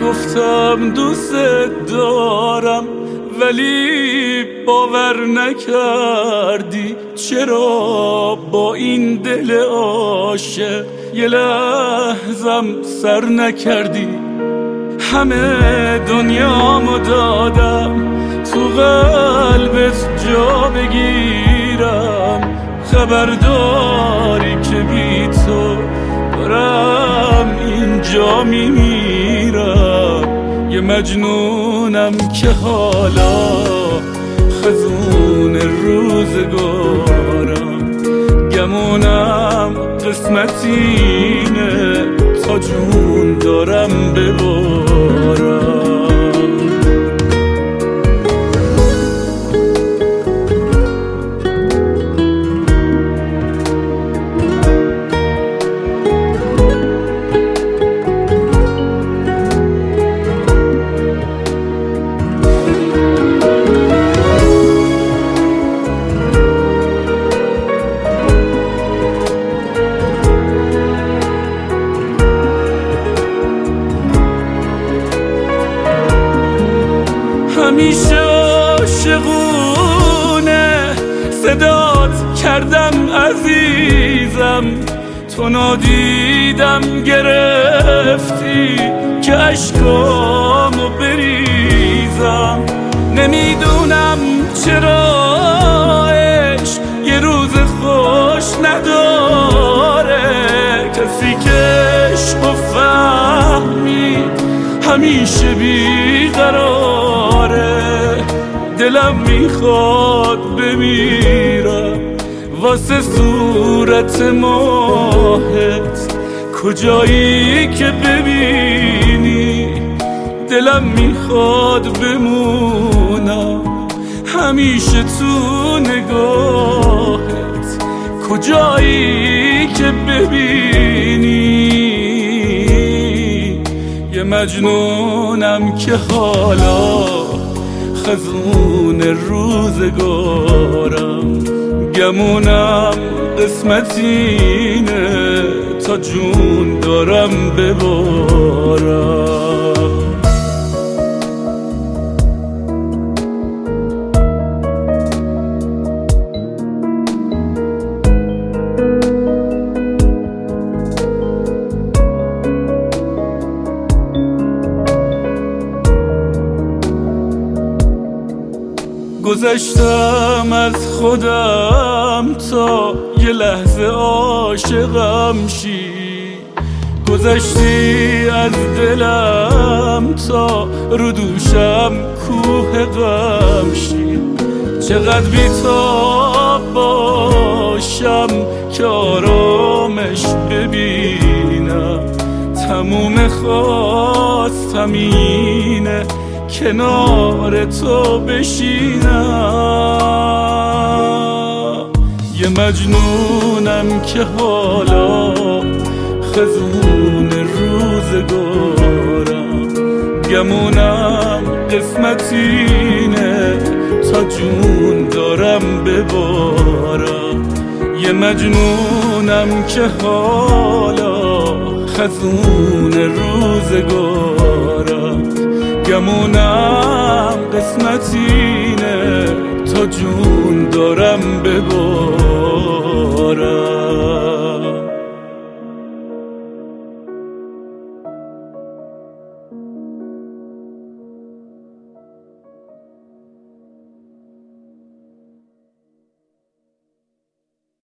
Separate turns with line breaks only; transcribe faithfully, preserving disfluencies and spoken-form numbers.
گفتم دوست دارم ولی باور نکردی. چرا با این دل عاشق یه لحظم سر نکردی؟ همه دنیامو دادم تو قلبت جا بگیرم. خبرداری که بی تو دارم اینجا میمیرم. یه مجنونم که حالا خزون روزگارم. گمونم قسمتینه تا جون دارم ببارم. همیشه عاشقونه صدات کردم عزیزم. تو نادیدم گرفتی که اشکامو بریزم. نمیدونم چرا عشق یه روز خوش نداره. کسی که عشقو فهمید همیشه بیقراره. دلم میخواد بمیرم واسه صورت ماهت. کجایی که ببینی دلم میخواد بمونم همیشه تو نگاهت. کجایی که ببینی یه مجنونم که حالا خزون روزگارم. گمونم قسمتینه تا جون دارم ببارم. گذشتم از خودم تا یه لحظه عاشقم شی. گذشتی از دلم تا رو دوشم کوه غم شی. چقدر بی‌تاب باشم که آرامش ببینم. تموم خواستم اینه کنار تو بشینم. یه مجنونم که حالا خزون روزگارم. گمونم قسمتینه تا جون دارم ببارم. یه مجنونم که حالا خزون روزگارم. گمونم قسمتینه تا جون دارم ببارم.